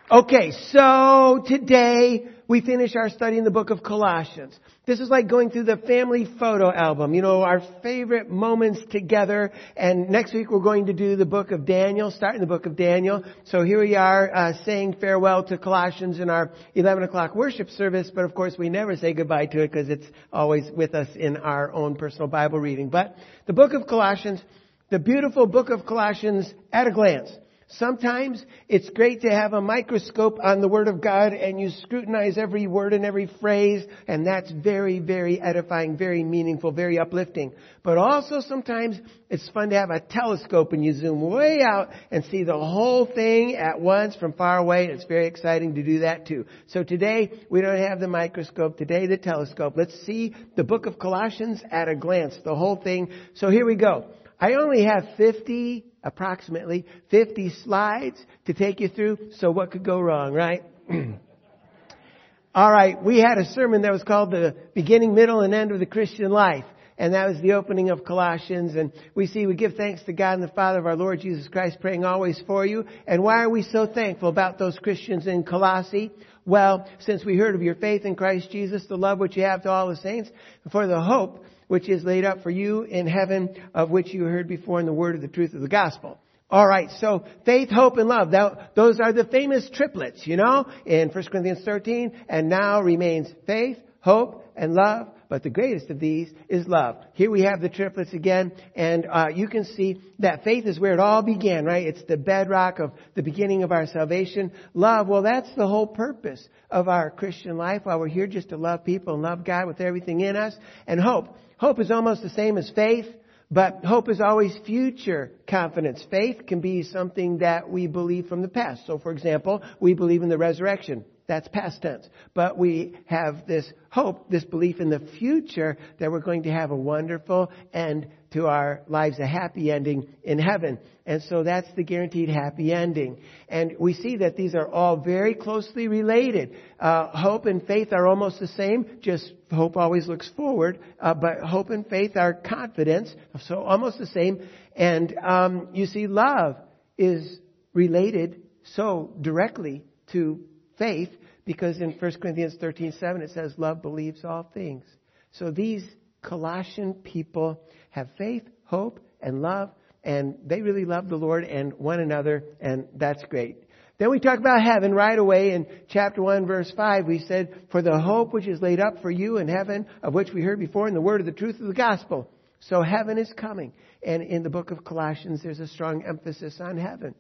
Okay, so today we finish our study in the book of Colossians. This is like going through the family photo album, our favorite moments together. And next week we're going to do the book of Daniel, starting the book of Daniel. So here we are saying farewell to Colossians in our 11 o'clock worship service. But of course we never say goodbye to it because it's always with us in our own personal Bible reading. But the book of Colossians, the beautiful book of Colossians at a glance. Sometimes it's great to have a microscope on the Word of God and you scrutinize every word and every phrase, and that's very, very edifying, very meaningful, very uplifting. But also sometimes it's fun to have a telescope and you zoom way out and see the whole thing at once from far away. It's very exciting to do that too. So today we don't have the microscope, today the telescope. Let's see the book of Colossians at a glance, the whole thing. So here we go. I only have approximately 50 slides to take you through. So what could go wrong, right? All right. We had a sermon that was called The Beginning, Middle, and End of the Christian Life. And that was the opening of Colossians. And we give thanks to God and the Father of our Lord Jesus Christ, praying always for you. And why are we so thankful about those Christians in Colossae? Well, since we heard of your faith in Christ Jesus, the love which you have to all the saints, and for the hope which is laid up for you in heaven, of which you heard before in the word of the truth of the gospel. All right, so faith, hope, and love. Those are the famous triplets, in 1 Corinthians 13. And now remains faith, hope, and love. But the greatest of these is love. Here we have the triplets again. And you can see that faith is where it all began, right? It's the bedrock of the beginning of our salvation. Love, well, that's the whole purpose of our Christian life. While we're here just to love people and love God with everything in us. And hope. Hope is almost the same as faith, but hope is always future confidence. Faith can be something that we believe from the past. So, for example, we believe in the resurrection. That's past tense. But we have this hope, this belief in the future that we're going to have a wonderful end to our lives, a happy ending in heaven. And so that's the guaranteed happy ending. And we see that these are all very closely related. Hope and faith are almost the same, just hope always looks forward. But hope and faith are confidence, so almost the same. And you see, love is related so directly to faith, because in 1 Corinthians 13:7 it says, love believes all things. So these Colossian people have faith, hope, and love, and they really love the Lord and one another, and that's great. Then we talk about heaven right away in chapter 1, verse 5. We said, for the hope which is laid up for you in heaven, of which we heard before in the word of the truth of the gospel. So heaven is coming. And in the book of Colossians, there's a strong emphasis on heaven.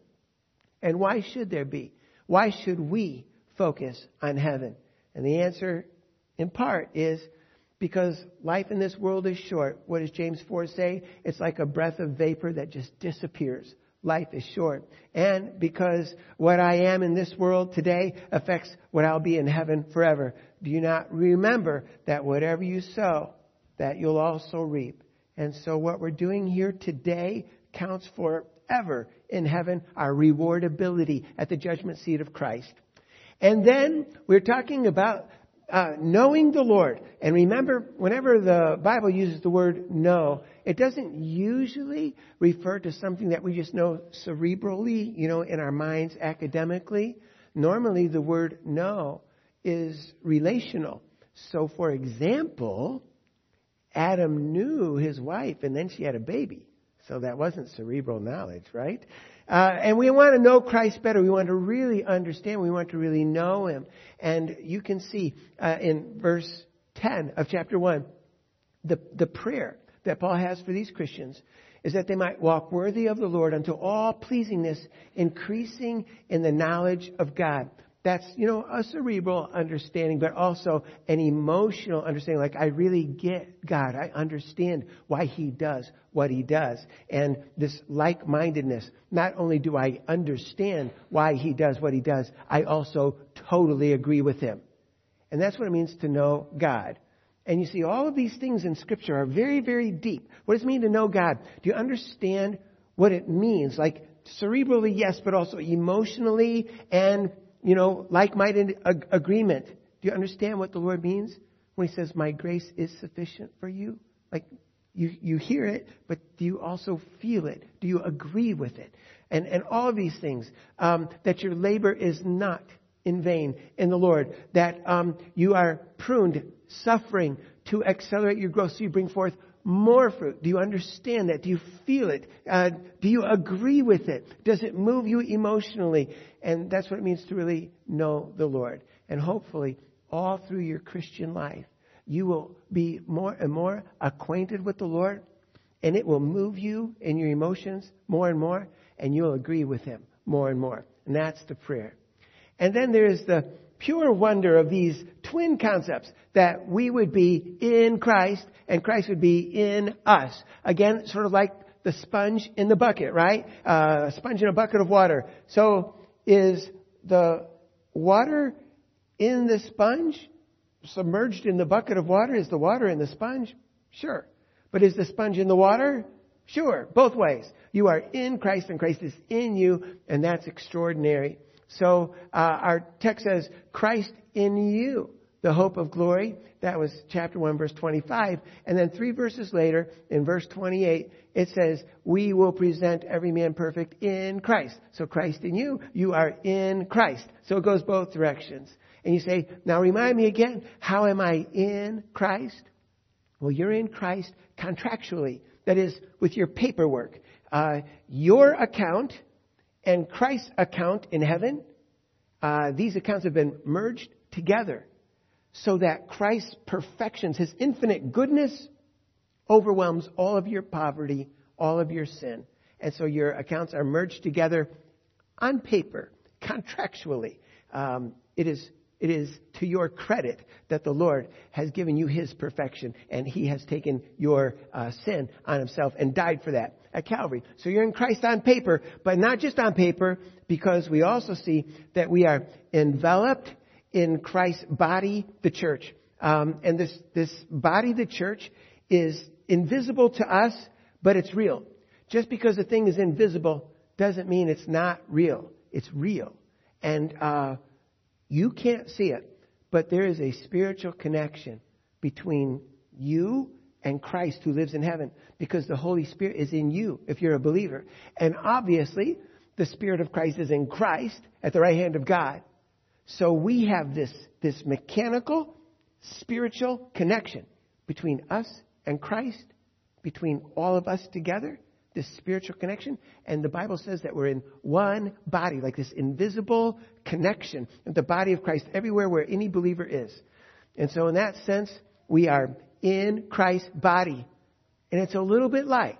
And why should there be? Why should we focus on heaven? And the answer, in part, is because life in this world is short. What does James 4 say? It's like a breath of vapor that just disappears. Life is short. And because what I am in this world today affects what I'll be in heaven forever. Do you not remember that whatever you sow, that you'll also reap? And so what we're doing here today counts forever in heaven, our rewardability at the judgment seat of Christ. And then we're talking about knowing the Lord. And remember, whenever the Bible uses the word know, it doesn't usually refer to something that we just know cerebrally, in our minds academically. Normally the word know is relational. So for example, Adam knew his wife and then she had a baby. So that wasn't cerebral knowledge, right? And we want to know Christ better. We want to really understand. We want to really know Him. And you can see in verse 10 of chapter 1, the prayer that Paul has for these Christians is that they might walk worthy of the Lord unto all pleasingness, increasing in the knowledge of God. That's, a cerebral understanding, but also an emotional understanding. Like, I really get God. I understand why He does what He does. And this like-mindedness, not only do I understand why He does what He does, I also totally agree with Him. And that's what it means to know God. And you see, all of these things in Scripture are very, very deep. What does it mean to know God? Do you understand what it means? Like, cerebrally, yes, but also emotionally and like-minded agreement. Do you understand what the Lord means when He says, my grace is sufficient for you? Like, you hear it, but do you also feel it? Do you agree with it? And all of these things, that your labor is not in vain in the Lord, that you are pruned, suffering to accelerate your growth so you bring forth more fruit. Do you understand that? Do you feel it? Do you agree with it? Does it move you emotionally? And that's what it means to really know the Lord. And hopefully, all through your Christian life, you will be more and more acquainted with the Lord, and it will move you in your emotions more and more, and you'll agree with Him more and more. And that's the prayer. And then there's the pure wonder of these twin concepts, that we would be in Christ and Christ would be in us. Again, sort of like the sponge in the bucket, right? A sponge in a bucket of water. So is the water in the sponge submerged in the bucket of water? Is the water in the sponge? Sure. But is the sponge in the water? Sure. Both ways. You are in Christ and Christ is in you, and that's extraordinary. So our text says, Christ in you, the hope of glory. That was chapter 1, verse 25. And then 3 verses later, in verse 28, it says, we will present every man perfect in Christ. So Christ in you, you are in Christ. So it goes both directions. And you say, now remind me again, how am I in Christ? Well, you're in Christ contractually. That is, with your paperwork. Your account and Christ's account in heaven, these accounts have been merged together so that Christ's perfections, His infinite goodness, overwhelms all of your poverty, all of your sin. And so your accounts are merged together on paper, contractually. It is to your credit that the Lord has given you His perfection, and He has taken your sin on Himself and died for that at Calvary. So you're in Christ on paper, but not just on paper, because we also see that we are enveloped in Christ's body, the church. And this body, the church, is invisible to us, but it's real. Just because a thing is invisible doesn't mean it's not real. It's real. And you can't see it, but there is a spiritual connection between you and Christ who lives in heaven, because the Holy Spirit is in you if you're a believer. And obviously, the Spirit of Christ is in Christ at the right hand of God. So we have this mechanical, spiritual connection between us and Christ, between all of us together, this spiritual connection. And the Bible says that we're in one body, like this invisible connection of the body of Christ everywhere where any believer is. And so in that sense, we are in Christ's body. And it's a little bit like,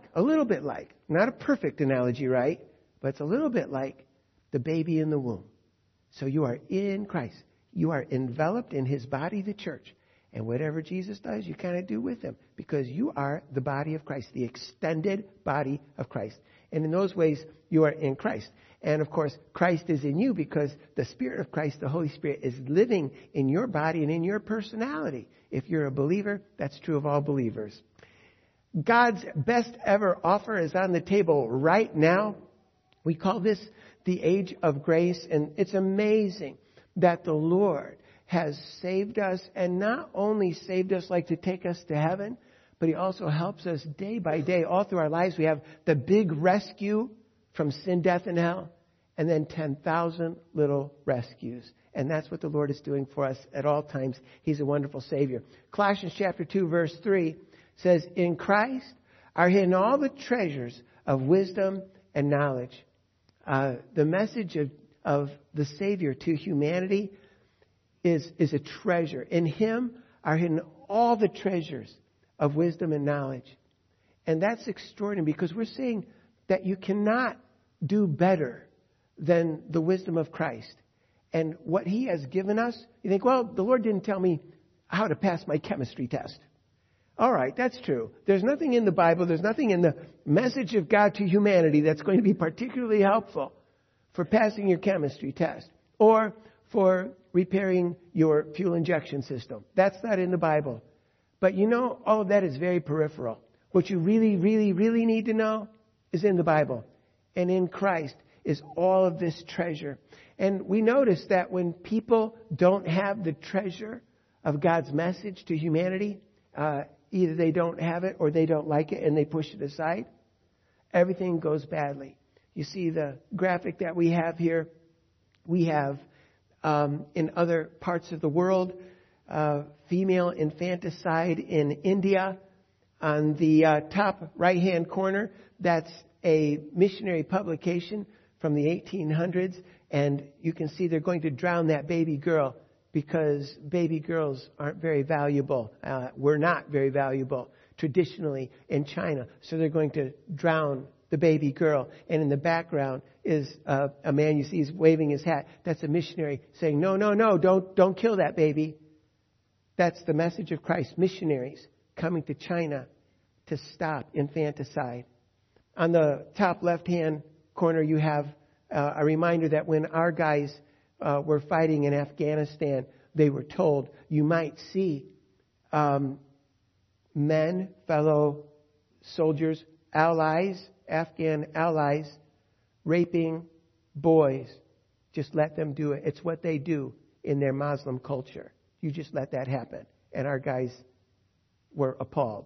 not a perfect analogy, right? But it's a little bit like the baby in the womb. So you are in Christ. You are enveloped in His body, the church. And whatever Jesus does, you kind of do with Him, because you are the body of Christ, the extended body of Christ. And in those ways, you are in Christ. And of course, Christ is in you because the Spirit of Christ, the Holy Spirit, is living in your body and in your personality. If you're a believer, that's true of all believers. God's best ever offer is on the table right now. We call this the age of grace. And it's amazing that the Lord has saved us, and not only saved us like to take us to heaven, but He also helps us day by day. All through our lives, we have the big rescue from sin, death, and hell, and then 10,000 little rescues. And that's what the Lord is doing for us at all times. He's a wonderful Savior. Colossians chapter 2, verse 3 says, in Christ are hidden all the treasures of wisdom and knowledge. The message of the Savior to humanity is a treasure. In Him are hidden all the treasures of wisdom and knowledge. And that's extraordinary, because we're saying that you cannot do better than the wisdom of Christ. And what He has given us, you think, well, the Lord didn't tell me how to pass my chemistry test. All right, that's true. There's nothing in the Bible, there's nothing in the message of God to humanity that's going to be particularly helpful for passing your chemistry test or for repairing your fuel injection system. That's not in the Bible. But you know, all of that is very peripheral. What you really, really, really need to know is in the Bible. And in Christ is all of this treasure. And we notice that when people don't have the treasure of God's message to humanity, either they don't have it or they don't like it and they push it aside, everything goes badly. You see the graphic that we have here. We have in other parts of the world. Female infanticide in India. On the top right-hand corner, that's a missionary publication from the 1800s. And you can see they're going to drown that baby girl because baby girls aren't very valuable. Were not very valuable traditionally in China. So they're going to drown the baby girl. And in the background is a man you see is waving his hat. That's a missionary saying, no, don't kill that baby. That's the message of Christ. Missionaries coming to China to stop infanticide. On the top left-hand corner, you have a reminder that when our guys were fighting in Afghanistan, they were told, you might see men, fellow soldiers, allies, Afghan allies, raping boys. Just let them do it. It's what they do in their Muslim culture. You just let that happen. And our guys were appalled.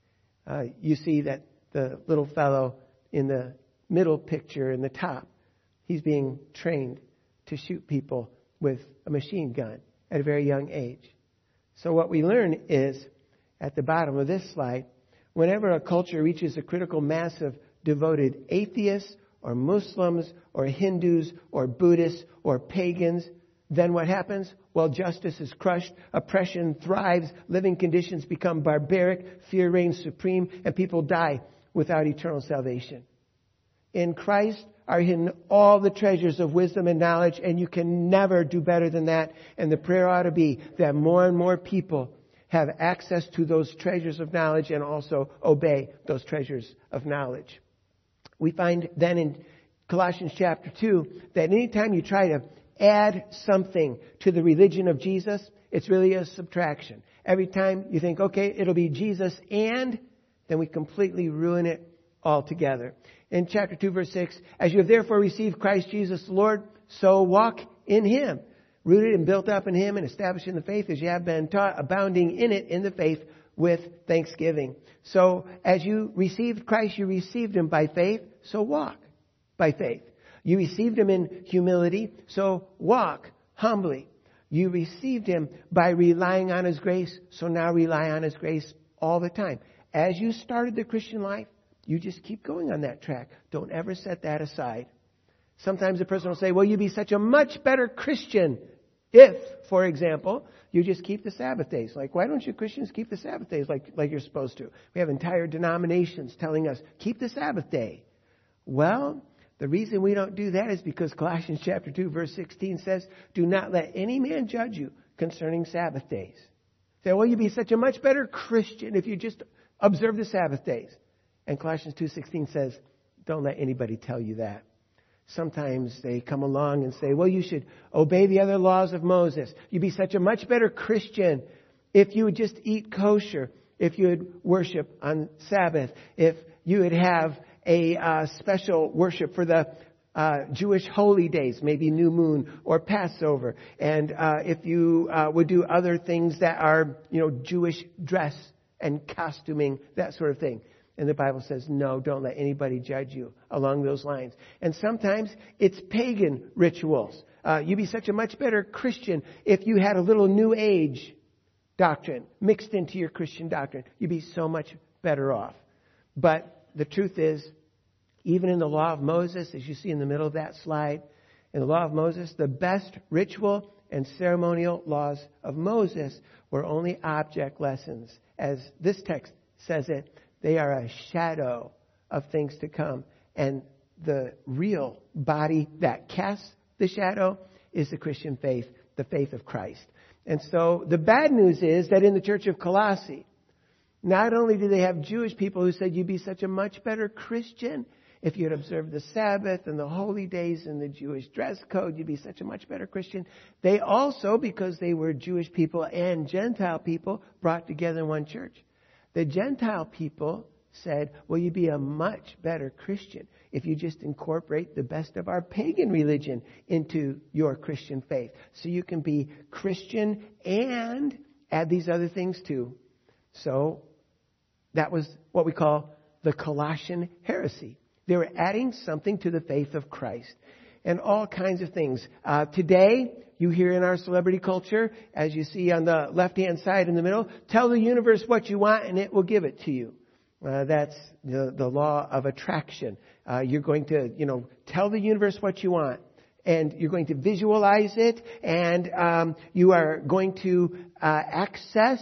You see that the little fellow in the middle picture in the top, he's being trained to shoot people with a machine gun at a very young age. So what we learn is, at the bottom of this slide, whenever a culture reaches a critical mass of devoted atheists or Muslims or Hindus or Buddhists or pagans, then what happens? Well, justice is crushed, oppression thrives, living conditions become barbaric, fear reigns supreme, and people die without eternal salvation. In Christ are hidden all the treasures of wisdom and knowledge, and you can never do better than that. And the prayer ought to be that more and more people have access to those treasures of knowledge and also obey those treasures of knowledge. We find then in Colossians chapter 2 that anytime you try to add something to the religion of Jesus, it's really a subtraction. Every time you think, okay, it'll be Jesus and, then we completely ruin it altogether. In chapter 2, verse 6, as you have therefore received Christ Jesus the Lord, so walk in Him, rooted and built up in Him and established in the faith as you have been taught, abounding in it in the faith with thanksgiving. So as you received Christ, you received Him by faith, so walk by faith. You received Him in humility, so walk humbly. You received Him by relying on His grace, so now rely on His grace all the time. As you started the Christian life, you just keep going on that track. Don't ever set that aside. Sometimes a person will say, well, you'd be such a much better Christian if, for example, you just keep the Sabbath days. Like, why don't you Christians keep the Sabbath days like you're supposed to? We have entire denominations telling us, keep the Sabbath day. Well, the reason we don't do that is because Colossians chapter 2, verse 16 says, do not let any man judge you concerning Sabbath days. Say, well, you'd be such a much better Christian if you just observe the Sabbath days. And Colossians 2:16 says, don't let anybody tell you that. Sometimes they come along and say, well, you should obey the other laws of Moses. You'd be such a much better Christian if you would just eat kosher, if you would worship on Sabbath, if you would have a special worship for the Jewish holy days, maybe New Moon or Passover. And if you would do other things that are, Jewish dress and costuming, that sort of thing. And the Bible says, no, don't let anybody judge you along those lines. And sometimes it's pagan rituals. You'd be such a much better Christian if you had a little New Age doctrine mixed into your Christian doctrine. You'd be so much better off. But the truth is, even in the law of Moses, as you see in the middle of that slide, in the law of Moses, the best ritual and ceremonial laws of Moses were only object lessons. As this text says it, they are a shadow of things to come. And the real body that casts the shadow is the Christian faith, the faith of Christ. And so the bad news is that in the church of Colossae, not only do they have Jewish people who said you'd be such a much better Christian if you'd observe the Sabbath and the holy days and the Jewish dress code, you'd be such a much better Christian. They also, because they were Jewish people and Gentile people, brought together in one church. The Gentile people said, well, you'd be a much better Christian if you just incorporate the best of our pagan religion into your Christian faith. So you can be Christian and add these other things too. So that was what we call the Colossian heresy. They were adding something to the faith of Christ. and all kinds of things. Today, you hear in our celebrity culture, as you see on the left-hand side in the middle, tell the universe what you want and it will give it to you. That's the law of attraction. You're going to, tell the universe what you want. And you're going to visualize it, and you are going to access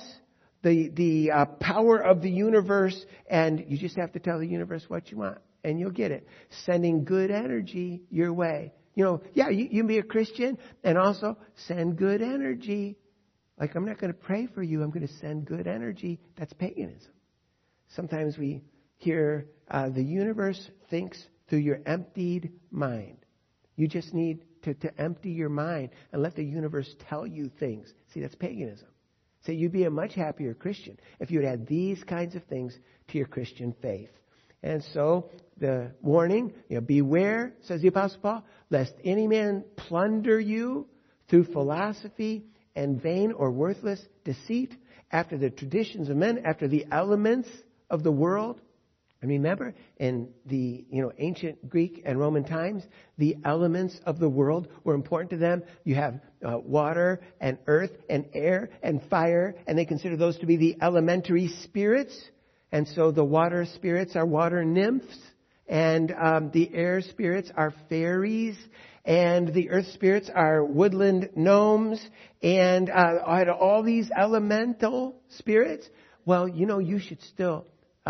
the power of the universe, and you just have to tell the universe what you want, and you'll get it. Sending good energy your way. You can be a Christian and also send good energy. Like, I'm not going to pray for you, I'm going to send good energy. That's paganism. Sometimes we hear the universe thinks through your emptied mind. You just need to empty your mind and let the universe tell you things. See, that's paganism. So you'd be a much happier Christian if you would add these kinds of things to your Christian faith. And so the warning, beware, says the Apostle Paul, lest any man plunder you through philosophy and vain or worthless deceit, after the traditions of men, after the elements of the world. And remember, in the ancient Greek and Roman times, the elements of the world were important to them. You have water and earth and air and fire, and they consider those to be the elementary spirits. And so the water spirits are water nymphs, and the air spirits are fairies, and the earth spirits are woodland gnomes, and all these elemental spirits. Well, you should still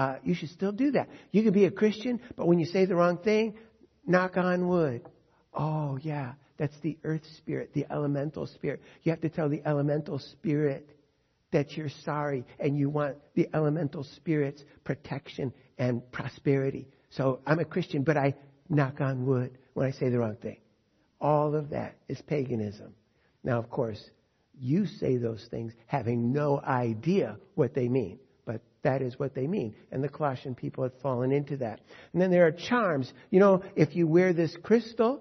do that. You can be a Christian, but when you say the wrong thing, knock on wood. Oh, yeah, that's the earth spirit, the elemental spirit. You have to tell the elemental spirit that you're sorry and you want the elemental spirit's protection and prosperity. So I'm a Christian, but I knock on wood when I say the wrong thing. All of that is paganism. Now, of course, you say those things having no idea what they mean. But that is what they mean. And the Colossian people had fallen into that. And then there are charms. If you wear this crystal,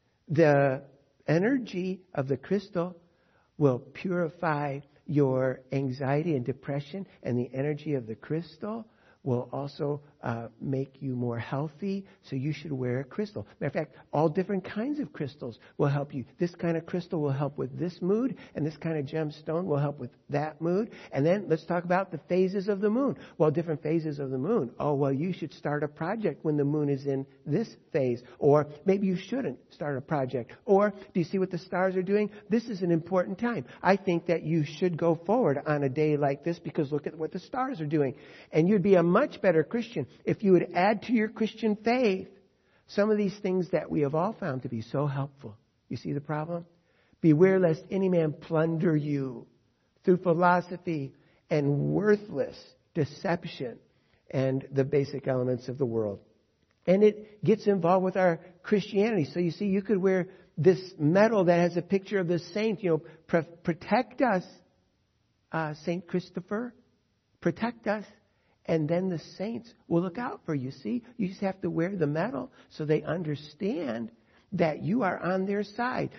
the energy of the crystal will purify your anxiety and depression. And the energy of the crystal will also make you more healthy. So you should wear a crystal. Matter of fact, all different kinds of crystals will help you. This kind of crystal will help with this mood, and this kind of gemstone will help with that mood. And then let's talk about the phases of the moon. Well, different phases of the moon. Oh, well, you should start a project when the moon is in this phase. Or maybe you shouldn't start a project. Or do you see what the stars are doing? This is an important time. I think that you should go forward on a day like this because look at what the stars are doing. And you'd be a much better Christian if you would add to your Christian faith some of these things that we have all found to be so helpful. You see the problem? Beware lest any man plunder you through philosophy and worthless deception and the basic elements of the world. And it gets involved with our Christianity. So you see, you could wear this medal that has a picture of the saint, protect us, Saint Christopher, protect us. And then the saints will look out for you. See, you just have to wear the medal so they understand that you are on their side.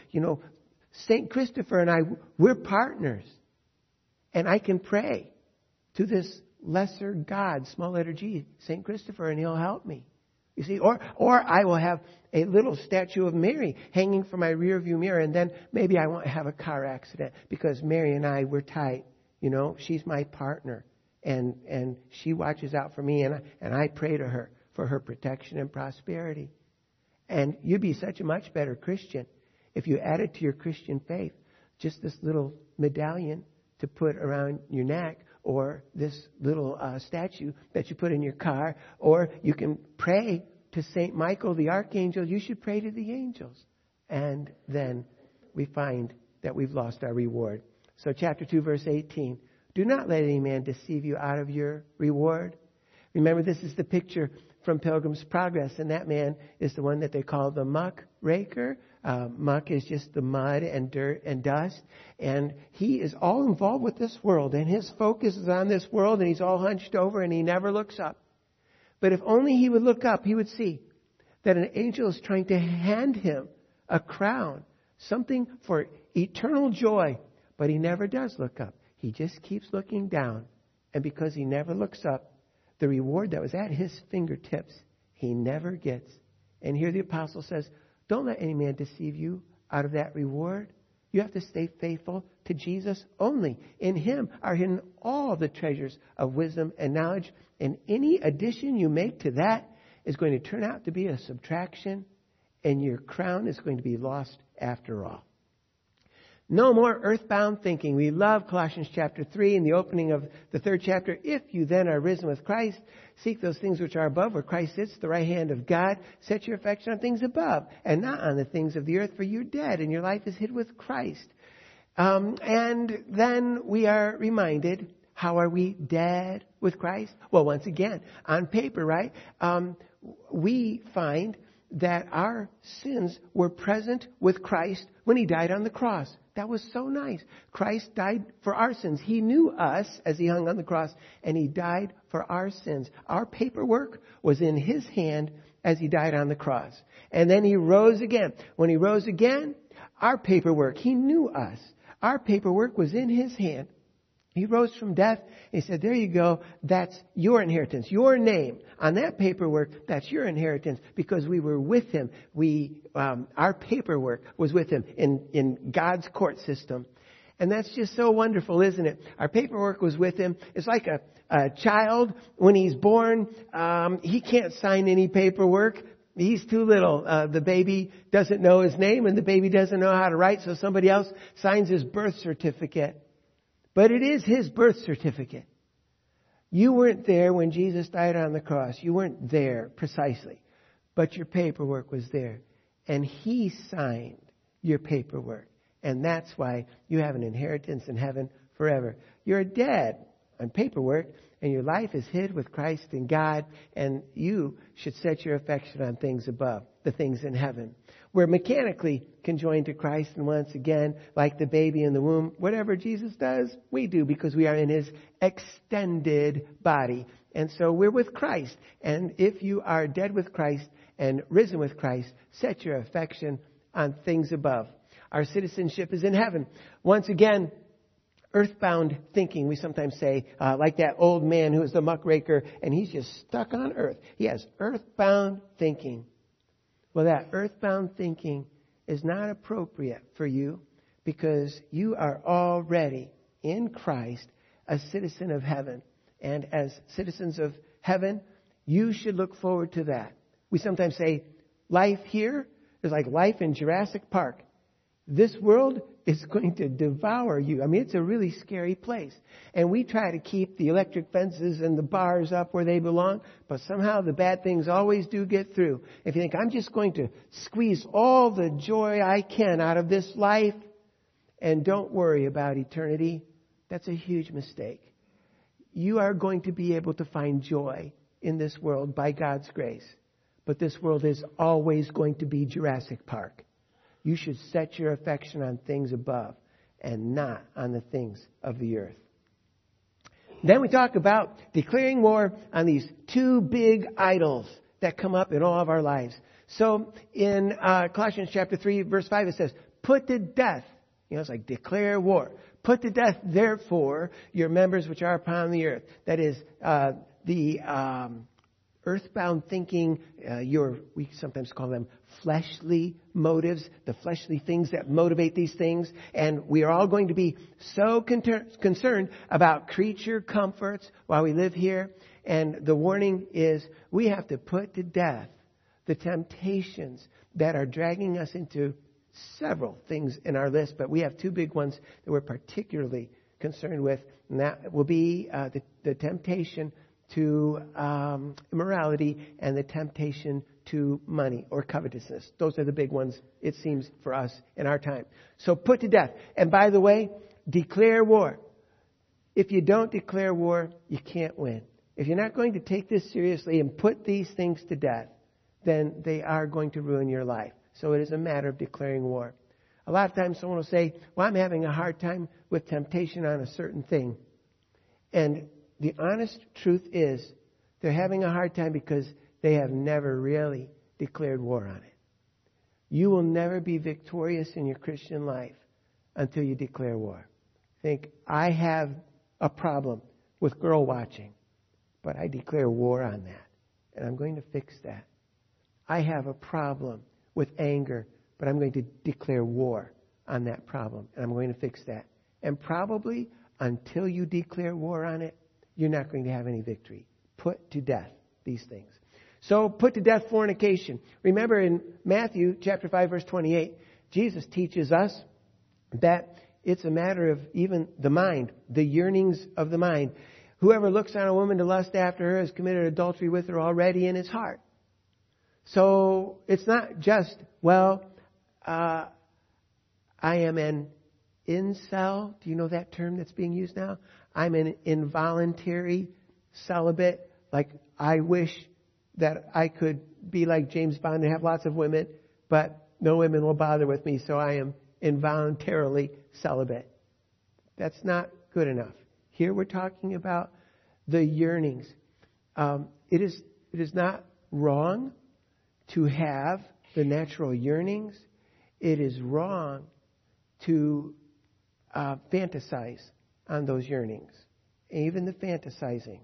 Saint Christopher and I, we're partners. And I can pray to this lesser God, small letter G, Saint Christopher, and he'll help me. You see, or I will have a little statue of Mary hanging from my rear view mirror, and then maybe I won't have a car accident because Mary and I, we're tight. She's my partner. And she watches out for me, and I pray to her for her protection and prosperity. And you'd be such a much better Christian if you added to your Christian faith just this little medallion to put around your neck, or this little statue that you put in your car, or you can pray to Saint Michael the Archangel. You should pray to the angels. And then we find that we've lost our reward. So chapter 2, verse 18. Do not let any man deceive you out of your reward. Remember, this is the picture from Pilgrim's Progress, and that man is the one that they call the muck raker. Muck is just the mud and dirt and dust, and he is all involved with this world, and his focus is on this world, and he's all hunched over, and he never looks up. But if only he would look up, he would see that an angel is trying to hand him a crown, something for eternal joy, but he never does look up. He just keeps looking down. And because he never looks up, the reward that was at his fingertips, he never gets. And here the apostle says, Don't let any man deceive you out of that reward. You have to stay faithful to Jesus only. In Him are hidden all the treasures of wisdom and knowledge. And any addition you make to that is going to turn out to be a subtraction. And your crown is going to be lost after all. No more earthbound thinking. We love Colossians chapter 3 in the opening of the 3rd chapter. If you then are risen with Christ, seek those things which are above, where Christ sits at the right hand of God. Set your affection on things above and not on the things of the earth, for you're dead and your life is hid with Christ. And then we are reminded, how are we dead with Christ? Well, once again, on paper, right? We find that our sins were present with Christ when He died on the cross. That was so nice. Christ died for our sins. He knew us as He hung on the cross, and He died for our sins. Our paperwork was in His hand as He died on the cross. And then He rose again. When He rose again, our paperwork, He knew us. Our paperwork was in His hand. He rose from death and He said, there you go, that's your inheritance. Your name on that paperwork, that's your inheritance because we were with Him. Our paperwork was with Him in God's court system. And that's just so wonderful, isn't it? Our paperwork was with Him. It's like a child when he's born. He can't sign any paperwork. He's too little. The baby doesn't know his name and the baby doesn't know how to write, so somebody else signs his birth certificate. But it is His birth certificate. You weren't there when Jesus died on the cross. You weren't there precisely. But your paperwork was there. And He signed your paperwork. And that's why you have an inheritance in heaven forever. You're dead on paperwork, and your life is hid with Christ in God. And you should set your affection on things above, the things in heaven. We're mechanically conjoined to Christ, and once again, like the baby in the womb, whatever Jesus does, we do because we are in His extended body. And so we're with Christ. And if you are dead with Christ and risen with Christ, set your affection on things above. Our citizenship is in heaven. Once again, earthbound thinking, we sometimes say, like that old man who was the muckraker, and he's just stuck on earth. He has earthbound thinking. Well, that earthbound thinking is not appropriate for you because you are already in Christ a citizen of heaven. And as citizens of heaven, you should look forward to that. We sometimes say life here is like life in Jurassic Park. This world is going to devour you. I mean, it's a really scary place. And we try to keep the electric fences and the bars up where they belong, but somehow the bad things always do get through. If you think, I'm just going to squeeze all the joy I can out of this life and don't worry about eternity, that's a huge mistake. You are going to be able to find joy in this world by God's grace. But this world is always going to be Jurassic Park. You should set your affection on things above and not on the things of the earth. Then we talk about declaring war on these two big idols that come up in all of our lives. So in Colossians chapter 3, verse 5, it says, put to death. It's like declare war. Put to death, therefore, your members which are upon the earth. That is, the earthbound thinking, we sometimes call them fleshly motives, the fleshly things that motivate these things. And we are all going to be so concerned about creature comforts while we live here. And the warning is we have to put to death the temptations that are dragging us into several things in our list. But we have two big ones that we're particularly concerned with. And that will be the temptation to immorality and the temptation to money or covetousness. Those are the big ones, it seems, for us in our time. So put to death. And by the way, declare war. If you don't declare war, you can't win. If you're not going to take this seriously and put these things to death, then they are going to ruin your life. So it is a matter of declaring war. A lot of times someone will say, well, I'm having a hard time with temptation on a certain thing. And the honest truth is they're having a hard time because they have never really declared war on it. You will never be victorious in your Christian life until you declare war. Think, I have a problem with girl watching, but I declare war on that, and I'm going to fix that. I have a problem with anger, but I'm going to declare war on that problem, and I'm going to fix that. And probably until you declare war on it, you're not going to have any victory. Put to death these things. So put to death fornication. Remember in Matthew chapter 5, verse 28, Jesus teaches us that it's a matter of even the mind, the yearnings of the mind. Whoever looks on a woman to lust after her has committed adultery with her already in his heart. So it's not just, I am an incel. Do you know that term that's being used now? I'm an involuntary celibate. Like, I wish that I could be like James Bond and have lots of women, but no women will bother with me, so I am involuntarily celibate. That's not good enough. Here we're talking about the yearnings. It is not wrong to have the natural yearnings. It is wrong to fantasize on those yearnings. Even the fantasizing.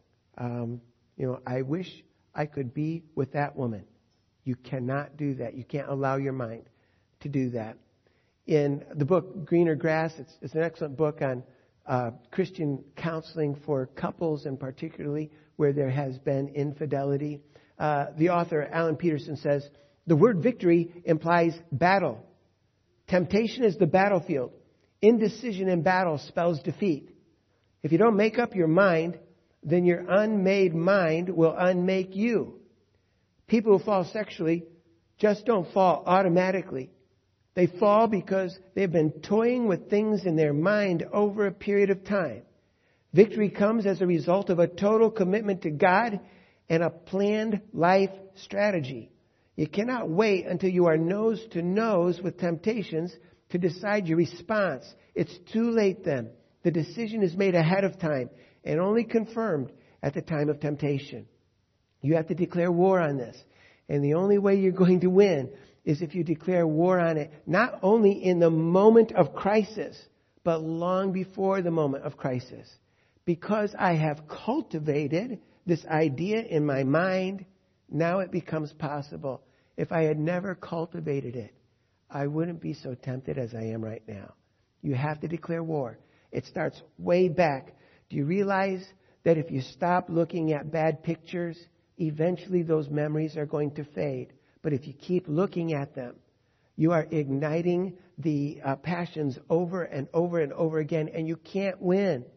I wish I could be with that woman. You cannot do that. You can't allow your mind to do that. In the book Greener Grass, it's an excellent book on Christian counseling for couples, and particularly where there has been infidelity. The author, Alan Peterson, says, the word victory implies battle. Temptation is the battlefield. Indecision in battle spells defeat. If you don't make up your mind, then your unmade mind will unmake you. People who fall sexually just don't fall automatically. They fall because they've been toying with things in their mind over a period of time. Victory comes as a result of a total commitment to God and a planned life strategy. You cannot wait until you are nose to nose with temptations to decide your response. It's too late then. The decision is made ahead of time and only confirmed at the time of temptation. You have to declare war on this. And the only way you're going to win is if you declare war on it, not only in the moment of crisis, but long before the moment of crisis. Because I have cultivated this idea in my mind, now it becomes possible. If I had never cultivated it, I wouldn't be so tempted as I am right now. You have to declare war. It starts way back. Do you realize that if you stop looking at bad pictures, eventually those memories are going to fade? But if you keep looking at them, you are igniting the passions over and over and over again, and you can't win.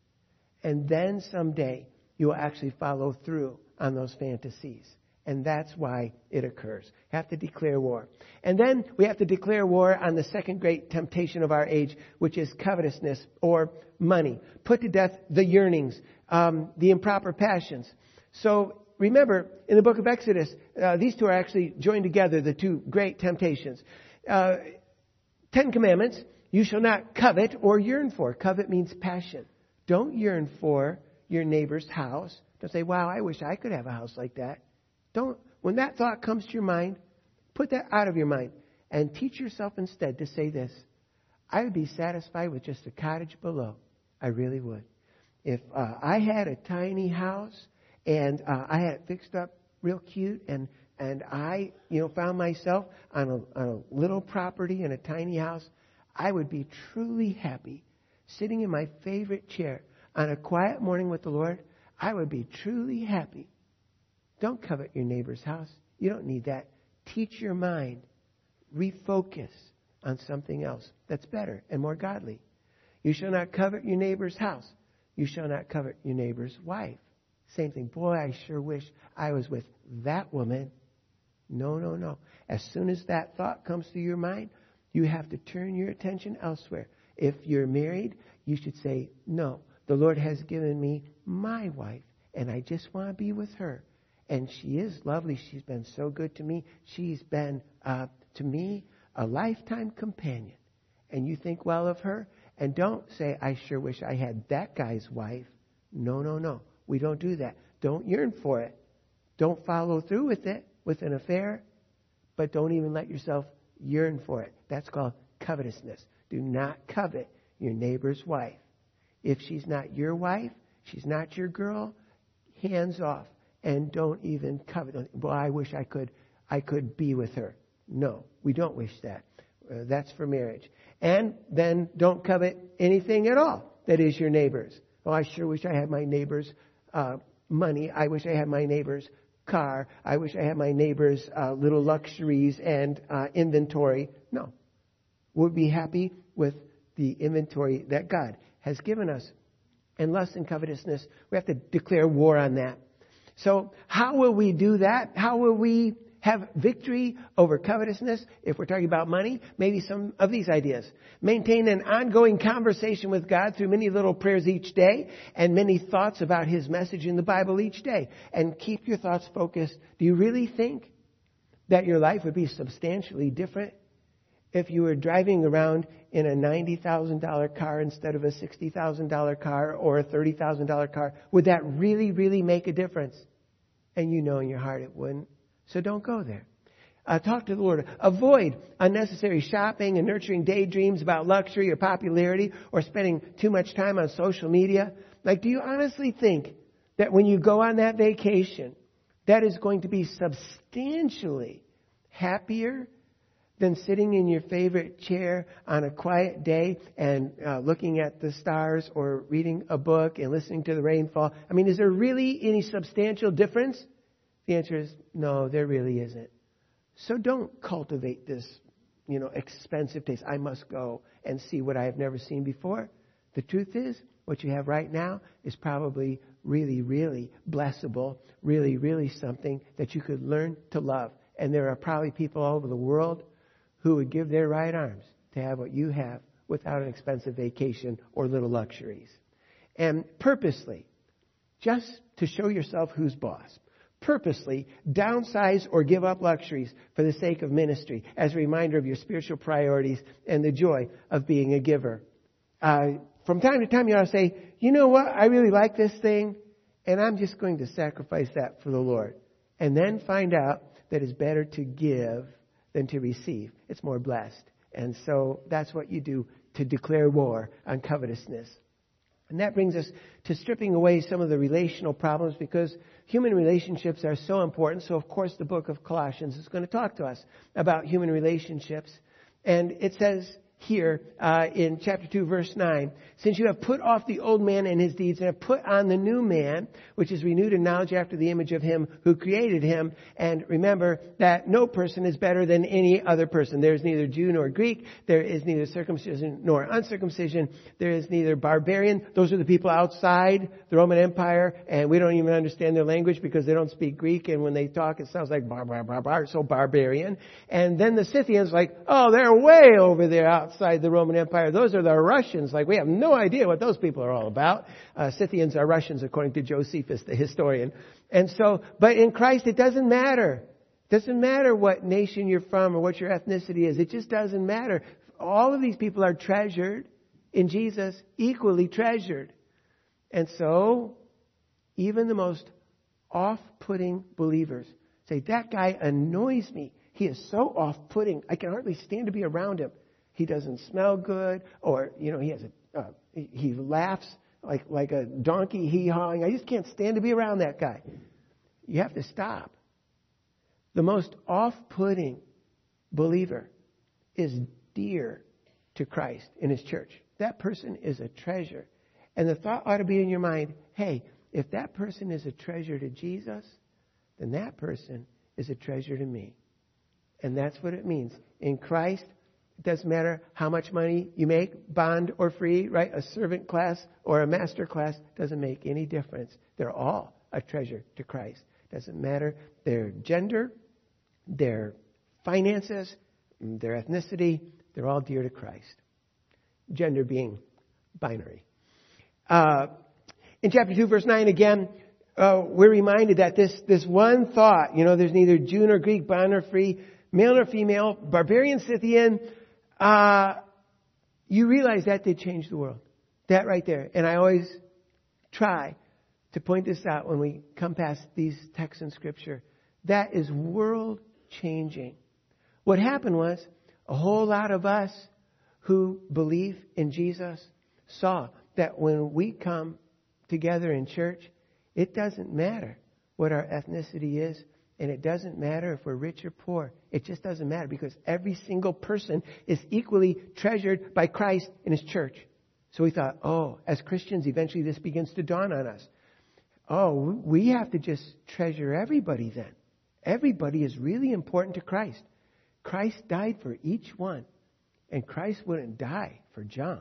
And then someday you will actually follow through on those fantasies. And that's why it occurs. Have to declare war. And then we have to declare war on the second great temptation of our age, which is covetousness or money. Put to death the yearnings, the improper passions. So remember, in the book of Exodus, these two are actually joined together, the two great temptations. 10 Commandments, you shall not covet or yearn for. Covet means passion. Don't yearn for your neighbor's house. Don't say, wow, I wish I could have a house like that. When that thought comes to your mind, put that out of your mind and teach yourself instead to say this. I would be satisfied with just a cottage below. I really would. If I had a tiny house and I had it fixed up real cute and I found myself on a little property in a tiny house, I would be truly happy sitting in my favorite chair on a quiet morning with the Lord. I would be truly happy. Don't covet your neighbor's house. You don't need that. Teach your mind. Refocus on something else that's better and more godly. You shall not covet your neighbor's house. You shall not covet your neighbor's wife. Same thing. Boy, I sure wish I was with that woman. No. As soon as that thought comes to your mind, you have to turn your attention elsewhere. If you're married, you should say, no, the Lord has given me my wife, and I just want to be with her. And she is lovely. She's been so good to me. She's been, to me, a lifetime companion. And you think well of her. And don't say, I sure wish I had that guy's wife. No. We don't do that. Don't yearn for it. Don't follow through with it, with an affair. But don't even let yourself yearn for it. That's called covetousness. Do not covet your neighbor's wife. If she's not your wife, she's not your girl, hands off. And don't even covet. Well, I wish I could be with her. No, we don't wish that. That's for marriage. And then don't covet anything at all that is your neighbor's. Oh, I sure wish I had my neighbor's money. I wish I had my neighbor's car. I wish I had my neighbor's little luxuries and inventory. No. We'll be happy with the inventory that God has given us. And lust and covetousness, we have to declare war on that. So how will we do that? How will we have victory over covetousness? If we're talking about money, maybe some of these ideas. Maintain an ongoing conversation with God through many little prayers each day and many thoughts about His message in the Bible each day. And keep your thoughts focused. Do you really think that your life would be substantially different if you were driving around in a $90,000 car instead of a $60,000 car or a $30,000 car? Would that really, really make a difference? And you know in your heart it wouldn't. So don't go there. Talk to the Lord. Avoid unnecessary shopping and nurturing daydreams about luxury or popularity or spending too much time on social media. Like, do you honestly think that when you go on that vacation, that is going to be substantially happier than sitting in your favorite chair on a quiet day and looking at the stars or reading a book and listening to the rainfall? I mean, is there really any substantial difference? The answer is no, there really isn't. So don't cultivate this, expensive taste. I must go and see what I have never seen before. The truth is, what you have right now is probably really, really blessable, really, really something that you could learn to love. And there are probably people all over the world who would give their right arms to have what you have without an expensive vacation or little luxuries. And purposely, just to show yourself who's boss, purposely downsize or give up luxuries for the sake of ministry as a reminder of your spiritual priorities and the joy of being a giver. From time to time, you ought to say, you know what, I really like this thing, and I'm just going to sacrifice that for the Lord. And then find out that it's better to give than to receive. It's more blessed. And so that's what you do to declare war on covetousness. And that brings us to stripping away some of the relational problems, because human relationships are so important. So, of course, the book of Colossians is going to talk to us about human relationships. And it says here in chapter 2, verse 9, since you have put off the old man and his deeds and have put on the new man, which is renewed in knowledge after the image of him who created him. And remember that no person is better than any other person. There is neither Jew nor Greek. There is neither circumcision nor uncircumcision. There is neither barbarian. Those are the people outside the Roman Empire, and we don't even understand their language because they don't speak Greek, and when they talk it sounds like bar, bar, bar, bar, so barbarian. And then the Scythians like, oh, they're way over there outside the Roman Empire. Those are the Russians. Like, we have no idea what those people are all about. Scythians are Russians, according to Josephus, the historian. And so, but in Christ, it doesn't matter. It doesn't matter what nation you're from or what your ethnicity is. It just doesn't matter. All of these people are treasured in Jesus, equally treasured. And so, even the most off-putting believers say, that guy annoys me. He is so off-putting. I can hardly stand to be around him. He doesn't smell good, or, he has he laughs like a donkey hee-hawing. I just can't stand to be around that guy. You have to stop. The most off-putting believer is dear to Christ in His church. That person is a treasure. And the thought ought to be in your mind, hey, if that person is a treasure to Jesus, then that person is a treasure to me. And that's what it means. In Christ, it doesn't matter how much money you make, bond or free, right? A servant class or a master class doesn't make any difference. They're all a treasure to Christ. Doesn't matter their gender, their finances, their ethnicity. They're all dear to Christ. Gender being binary. In chapter 2, verse 9 again, we're reminded that this one thought, there's neither Jew nor Greek, bond nor free, male nor female, barbarian, Scythian, you realize that did change the world. That right there. And I always try to point this out when we come past these texts in Scripture. That is world changing. What happened was a whole lot of us who believe in Jesus saw that when we come together in church, it doesn't matter what our ethnicity is. And it doesn't matter if we're rich or poor. It just doesn't matter because every single person is equally treasured by Christ in His church. So we thought, as Christians, eventually this begins to dawn on us. We have to just treasure everybody then. Everybody is really important to Christ. Christ died for each one. And Christ wouldn't die for junk.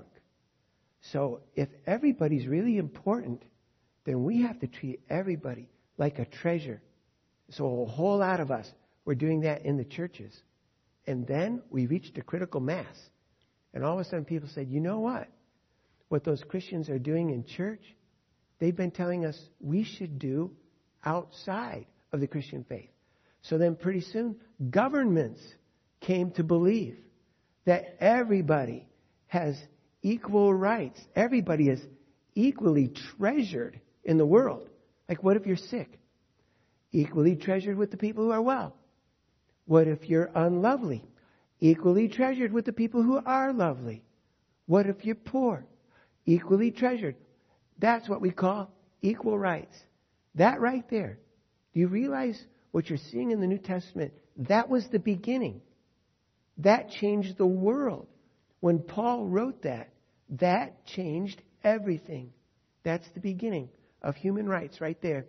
So if everybody's really important, then we have to treat everybody like a treasure. So a whole lot of us were doing that in the churches. And then we reached a critical mass. And all of a sudden people said, you know what? What those Christians are doing in church, they've been telling us we should do outside of the Christian faith. So then pretty soon, governments came to believe that everybody has equal rights. Everybody is equally treasured in the world. Like, what if you're sick? Equally treasured with the people who are well. What if you're unlovely? Equally treasured with the people who are lovely. What if you're poor? Equally treasured. That's what we call equal rights. That right there. Do you realize what you're seeing in the New Testament? That was the beginning. That changed the world. When Paul wrote that, that changed everything. That's the beginning of human rights right there.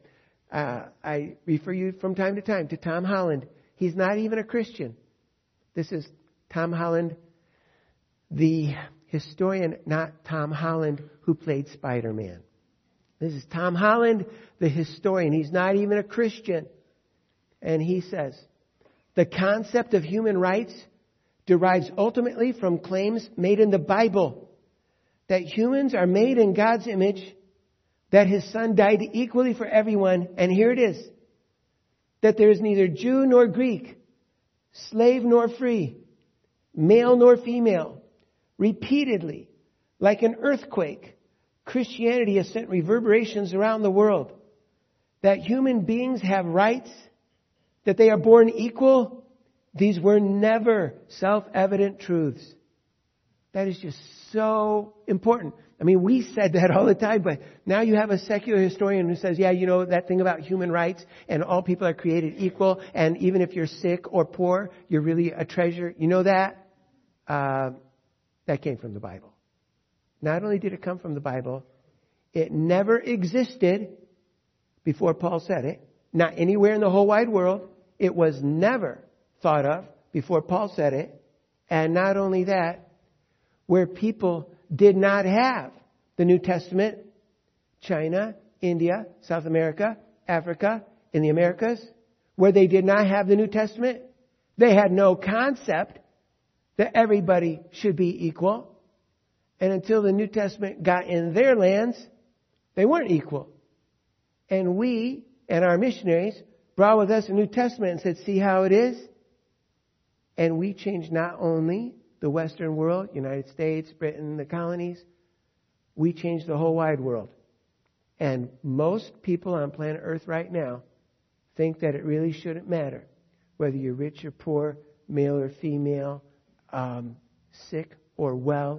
I refer you from time to time to Tom Holland. He's not even a Christian. This is Tom Holland, the historian, not Tom Holland who played Spider-Man. This is Tom Holland, the historian. He's not even a Christian. And he says, the concept of human rights derives ultimately from claims made in the Bible that humans are made in God's image, that His Son died equally for everyone, and here it is, that there is neither Jew nor Greek, slave nor free, male nor female. Repeatedly, like an earthquake, Christianity has sent reverberations around the world that human beings have rights, that they are born equal. These were never self-evident truths. That is just so important. I mean, we said that all the time, but now you have a secular historian who says, that thing about human rights and all people are created equal, and even if you're sick or poor, you're really a treasure. You know that? That came from the Bible. Not only did it come from the Bible, it never existed before Paul said it. Not anywhere in the whole wide world. It was never thought of before Paul said it. And not only that, where people did not have the New Testament, China, India, South America, Africa, in the Americas, where they did not have the New Testament, they had no concept that everybody should be equal. And until the New Testament got in their lands, they weren't equal. And we and our missionaries brought with us a New Testament and said, see how it is? And we changed not only the Western world, United States, Britain, the colonies, we changed the whole wide world. And most people on planet Earth right now think that it really shouldn't matter whether you're rich or poor, male or female, sick or well,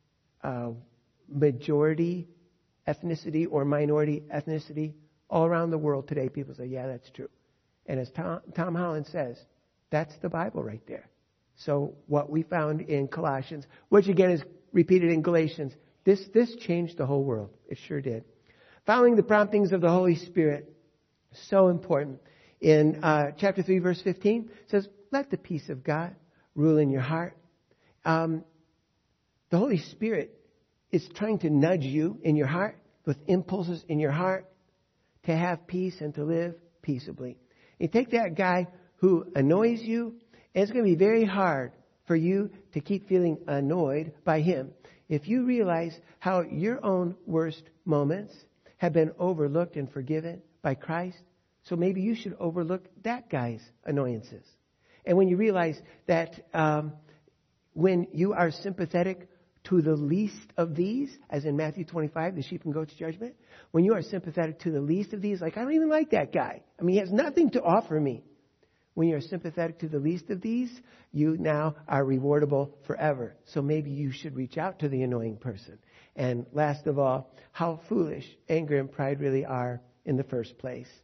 majority ethnicity or minority ethnicity. All around the world today, people say, yeah, that's true. And as Tom Holland says, that's the Bible right there. So what we found in Colossians, which again is repeated in Galatians, this changed the whole world. It sure did. Following the promptings of the Holy Spirit, so important. In chapter 3, verse 15, it says, let the peace of God rule in your heart. The Holy Spirit is trying to nudge you in your heart with impulses in your heart to have peace and to live peaceably. You take that guy who annoys you, and it's going to be very hard for you to keep feeling annoyed by him. If you realize how your own worst moments have been overlooked and forgiven by Christ, so maybe you should overlook that guy's annoyances. And when you realize that when you are sympathetic to the least of these, as in Matthew 25, the sheep and goats judgment, when you are sympathetic to the least of these, like, I don't even like that guy. I mean, he has nothing to offer me. When you're sympathetic to the least of these, you now are rewardable forever. So maybe you should reach out to the annoying person. And last of all, how foolish anger and pride really are in the first place.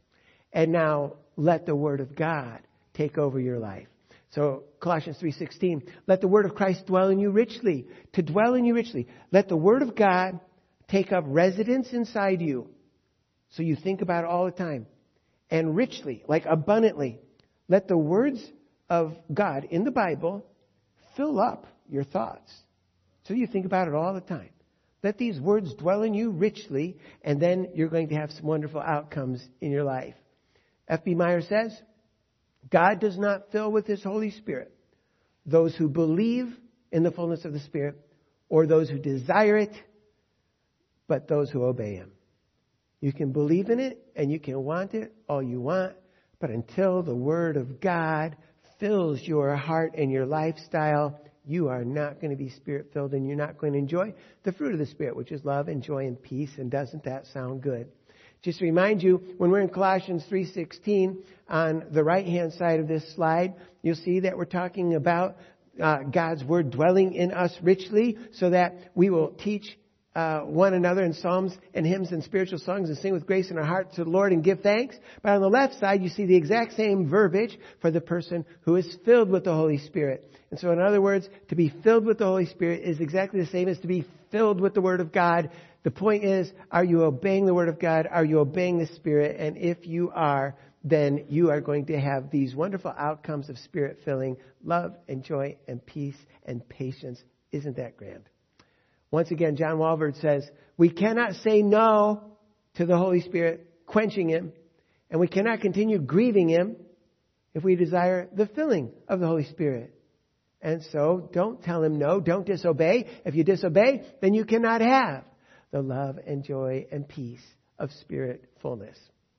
And now let the Word of God take over your life. So Colossians 3:16, let the Word of Christ dwell in you richly. To dwell in you richly. Let the Word of God take up residence inside you. So you think about it all the time. And richly, like abundantly. Let the words of God in the Bible fill up your thoughts. So you think about it all the time. Let these words dwell in you richly, and then you're going to have some wonderful outcomes in your life. F.B. Meyer says, God does not fill with His Holy Spirit those who believe in the fullness of the Spirit or those who desire it, but those who obey Him. You can believe in it and you can want it all you want, but until the Word of God fills your heart and your lifestyle, you are not going to be Spirit-filled and you're not going to enjoy the fruit of the Spirit, which is love and joy and peace. And doesn't that sound good? Just to remind you, when we're in Colossians 3:16, on the right-hand side of this slide, you'll see that we're talking about God's Word dwelling in us richly so that we will teach one another in psalms and hymns and spiritual songs and sing with grace in our heart to the Lord and give thanks. But on the left side, you see the exact same verbiage for the person who is filled with the Holy Spirit. And so in other words, to be filled with the Holy Spirit is exactly the same as to be filled with the Word of God. The point is, are you obeying the Word of God? Are you obeying the Spirit? And if you are, then you are going to have these wonderful outcomes of Spirit filling, love and joy and peace and patience. Isn't that grand? Once again, John Walvoord says, we cannot say no to the Holy Spirit, quenching Him, and we cannot continue grieving Him if we desire the filling of the Holy Spirit. And so don't tell Him no, don't disobey. If you disobey, then you cannot have the love and joy and peace of Spirit fullness.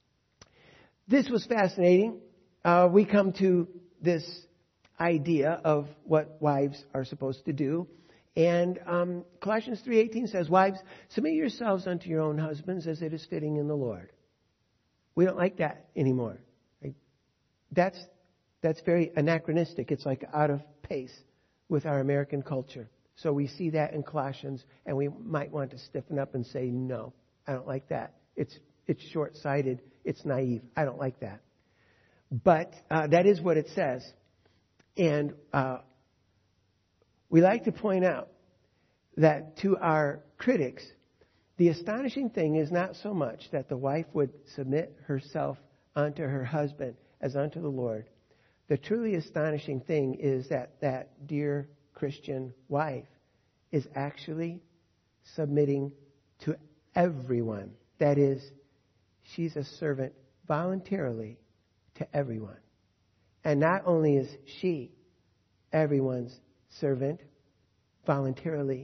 This was fascinating. We come to this idea of what wives are supposed to do. And Colossians 3:18 says, wives, submit yourselves unto your own husbands as it is fitting in the Lord. We don't like that anymore. Right? That's very anachronistic. It's like out of pace with our American culture. So we see that in Colossians, and we might want to stiffen up and say, no, I don't like that. It's short-sighted. It's naive. I don't like that. But that is what it says. And we like to point out that to our critics, the astonishing thing is not so much that the wife would submit herself unto her husband as unto the Lord. The truly astonishing thing is that dear Christian wife is actually submitting to everyone. That is, she's a servant voluntarily to everyone. And not only is she everyone's servant voluntarily,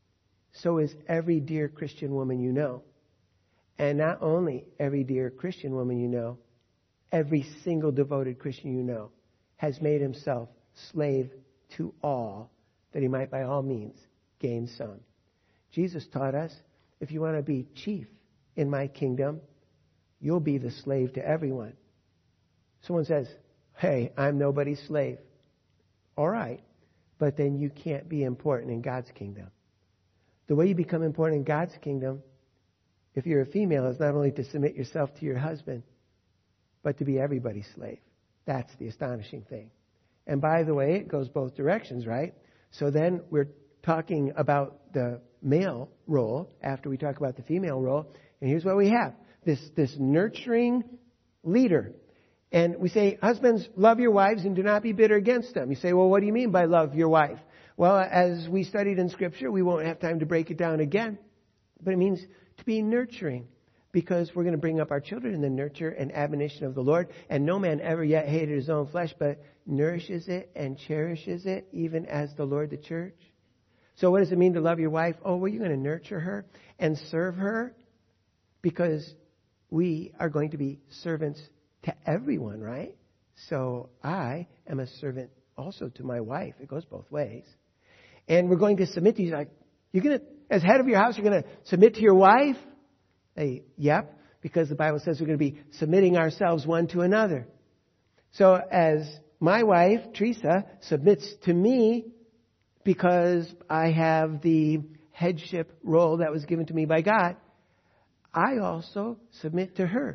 so is every dear Christian woman you know. And not only every dear Christian woman you know, every single devoted Christian you know has made himself slave to all, that he might by all means gain some. Jesus taught us, if you want to be chief in my kingdom, you'll be the slave to everyone. Someone says, hey, I'm nobody's slave. All right, but then you can't be important in God's kingdom. The way you become important in God's kingdom, if you're a female, is not only to submit yourself to your husband, but to be everybody's slave. That's the astonishing thing. And by the way, it goes both directions, right? So then we're talking about the male role after we talk about the female role. And here's what we have. This nurturing leader. And we say, husbands, love your wives and do not be bitter against them. You say, well, what do you mean by love your wife? Well, as we studied in Scripture, we won't have time to break it down again. But it means to be nurturing. Because we're going to bring up our children in the nurture and admonition of the Lord. And no man ever yet hated his own flesh, but nourishes it and cherishes it, even as the Lord the church. So what does it mean to love your wife? Oh, well, you're going to nurture her and serve her, because we are going to be servants to everyone, right? So I am a servant also to my wife. It goes both ways. And we're going to submit to you. Like, you're going to, as head of your house, you're going to submit to your wife? Hey, yep, because the Bible says we're going to be submitting ourselves one to another. So as my wife, Teresa, submits to me because I have the headship role that was given to me by God, I also submit to her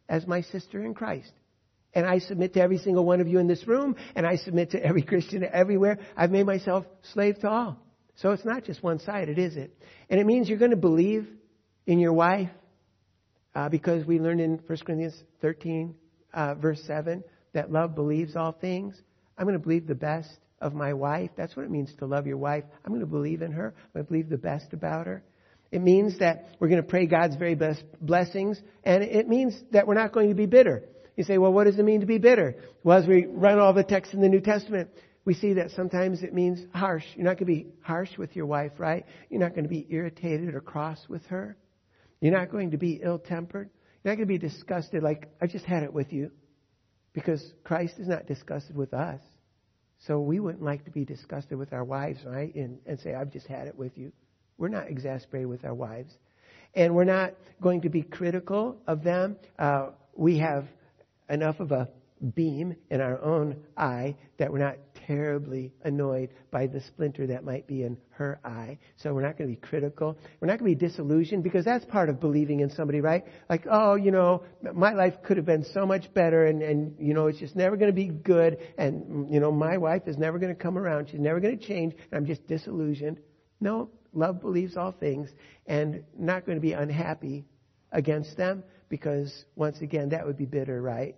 as my sister in Christ. And I submit to every single one of you in this room, and I submit to every Christian everywhere. I've made myself slave to all. So it's not just one-sided, is it? And it means you're going to believe in your wife, because we learned in 1 Corinthians 13, verse 7, that love believes all things. I'm going to believe the best of my wife. That's what it means to love your wife. I'm going to believe in her. I'm going to believe the best about her. It means that we're going to pray God's very best blessings. And it means that we're not going to be bitter. You say, well, what does it mean to be bitter? Well, as we run all the texts in the New Testament, we see that sometimes it means harsh. You're not going to be harsh with your wife, right? You're not going to be irritated or cross with her. You're not going to be ill-tempered. You're not going to be disgusted like, I just had it with you. Because Christ is not disgusted with us. So we wouldn't like to be disgusted with our wives, right? And say, I've just had it with you. We're not exasperated with our wives. And we're not going to be critical of them. We have enough of a beam in our own eye that we're not terribly annoyed by the splinter that might be in her eye. So we're not going to be critical. We're not going to be disillusioned, because that's part of believing in somebody, right? Like, oh, my life could have been so much better, and it's just never going to be good. And, my wife is never going to come around. She's never going to change. And I'm just disillusioned. No, love believes all things, and not going to be unhappy against them, because once again, that would be bitter, right?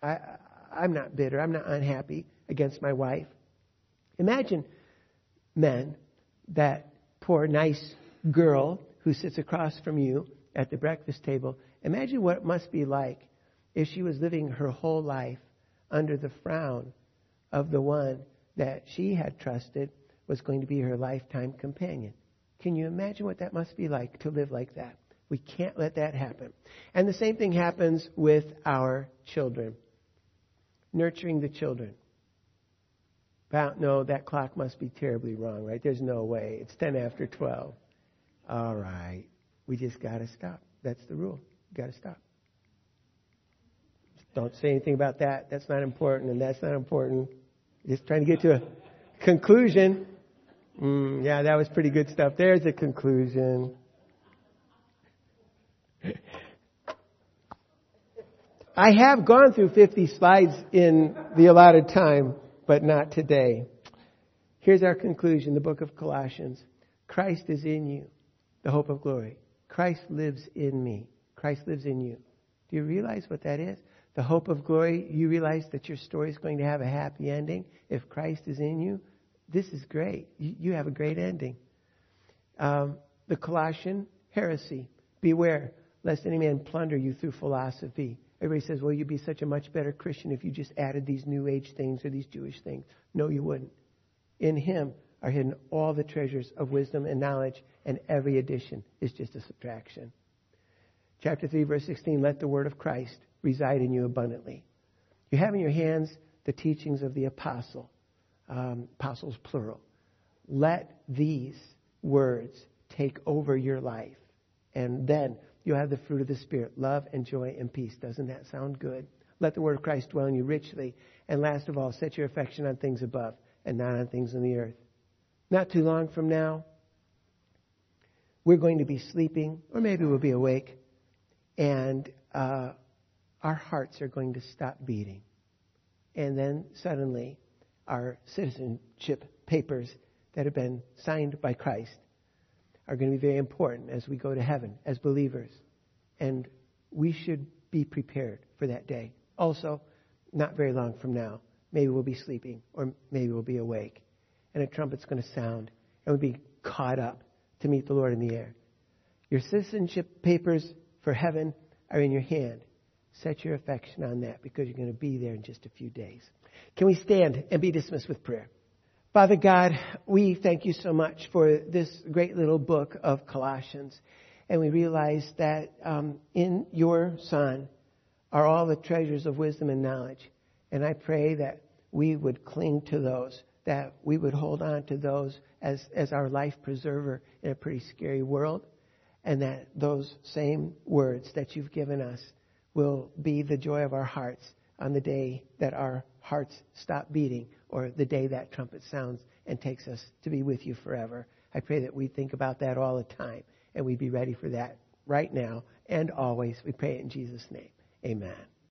I'm not bitter. I'm not unhappy against my wife. Imagine, men, that poor, nice girl who sits across from you at the breakfast table. Imagine what it must be like if she was living her whole life under the frown of the one that she had trusted was going to be her lifetime companion. Can you imagine what that must be like to live like that? We can't let that happen. And the same thing happens with our children. Nurturing the children. No, that clock must be terribly wrong, right? There's no way. It's 10 after 12. All right. We just got to stop. That's the rule. Got to stop. Don't say anything about that. That's not important, and that's not important. Just trying to get to a conclusion. Yeah, that was pretty good stuff. There's a conclusion. I have gone through 50 slides in the allotted time, but not today. Here's our conclusion, the book of Colossians. Christ is in you, the hope of glory. Christ lives in me. Christ lives in you. Do you realize what that is? The hope of glory. You realize that your story is going to have a happy ending if Christ is in you. This is great. You have a great ending. The Colossian heresy. Beware, lest any man plunder you through philosophy. Everybody says, well, you'd be such a much better Christian if you just added these New Age things or these Jewish things. No, you wouldn't. In Him are hidden all the treasures of wisdom and knowledge, and every addition is just a subtraction. Chapter 3, verse 16, let the word of Christ reside in you abundantly. You have in your hands the teachings of the apostle, apostles plural. Let these words take over your life, and then you'll have the fruit of the Spirit, love and joy and peace. Doesn't that sound good? Let the word of Christ dwell in you richly. And last of all, set your affection on things above and not on things on the earth. Not too long from now, we're going to be sleeping, or maybe we'll be awake, and our hearts are going to stop beating. And then suddenly, our citizenship papers that have been signed by Christ are going to be very important as we go to heaven as believers. And we should be prepared for that day. Also, not very long from now, maybe we'll be sleeping, or maybe we'll be awake, and a trumpet's going to sound, and we'll be caught up to meet the Lord in the air. Your citizenship papers for heaven are in your hand. Set your affection on that, because you're going to be there in just a few days. Can we stand and be dismissed with prayer? Father God, we thank you so much for this great little book of Colossians. And we realize that in your Son are all the treasures of wisdom and knowledge. And I pray that we would cling to those, that we would hold on to those as our life preserver in a pretty scary world. And that those same words that you've given us will be the joy of our hearts on the day that our hearts stop beating, or the day that trumpet sounds and takes us to be with you forever. I pray that we think about that all the time, and we be ready for that right now and always. We pray it in Jesus' name. Amen.